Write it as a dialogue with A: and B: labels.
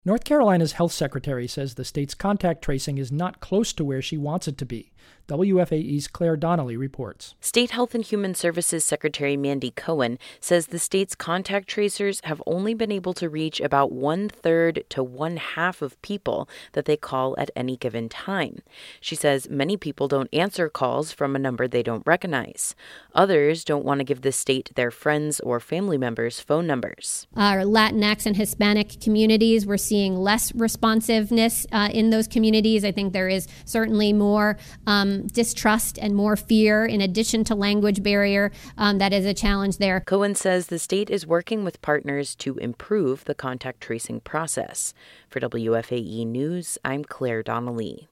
A: North Carolina's health secretary says the state's contact tracing is not close to where she wants it to be. WFAE's Claire Donnelly reports.
B: State Health and Human Services Secretary Mandy Cohen says the state's contact tracers have only been able to reach about 1/3 to 1/2 of people that they call at any given time. She says many people don't answer calls from a number they don't recognize. Others don't want to give the state their friends or family members' phone numbers.
C: Our Latinx and Hispanic communities, we're seeing less responsiveness in those communities. I think there is certainly more distrust and more fear in addition to language barrier. That is a challenge there.
B: Cohen says the state is working with partners to improve the contact tracing process. For WFAE News, I'm Claire Donnelly.